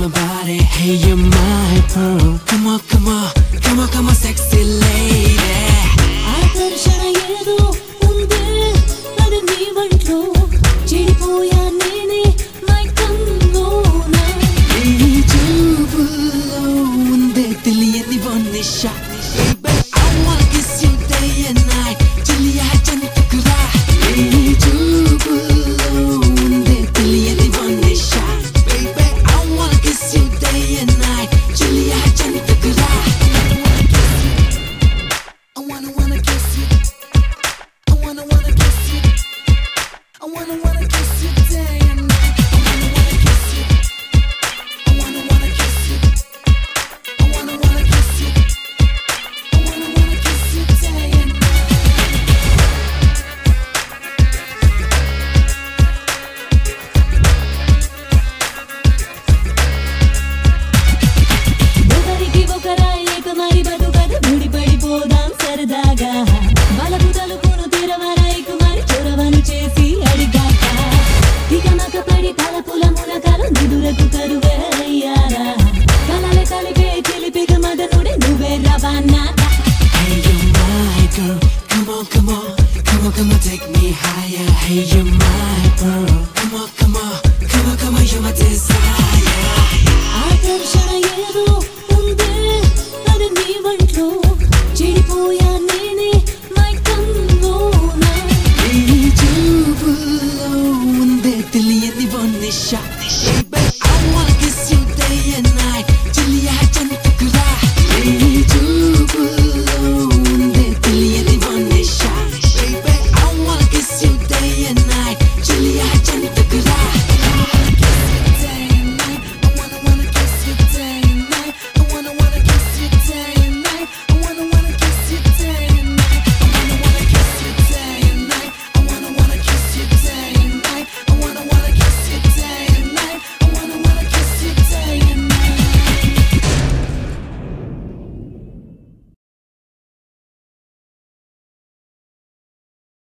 my body. Hey, you're my pearl. Come on, come on, come on, come on, sexy lady. ఆకర్షణ ఏదో ఉందే అది నీ వంట్లో చెడిపోయా నేనే మైకంలోన ఈ చూపులో ఉందే తెలియని ఓ నిశ. Baby, I wanna kiss you day and night. చెలియా జంతుకురా. ఈ చూపులో ఉందే తెలియని ఓ నిశ. Baby, I wanna kiss you day and night. Cheliya జంతుకురా. I wanna kiss you. I wanna kiss you. I wanna kiss you day and night. I wanna kiss you. I wanna kiss you. I wanna kiss you. I wanna kiss you day and night. ఒకరికి ఒకరాయి ఏకమై బతుకదు ముడిపడిపోదాం సరదాగా బలపు తలుపును తెరవరాయి కుమారి చొరవను చేసి అడిగాక తికమక పడి తలపుల మునకలు నిదురకు కరువయ్యారా కలల కలిపే చిలిపిక మదనుడే నువ్వే రవాణా Hey, you're my girl. Come on, come on, come on, come on, take me higher. Hey, you're my pearl. Come on, come on, come on, come on, you're my desire. ఆకర్షణ ఏదో ఉందే అది నీ వంట్లో చెడిపోయా నేనే మైకంలోన ఈ చూపులో ఉందే తెలియని ఓ నిశ.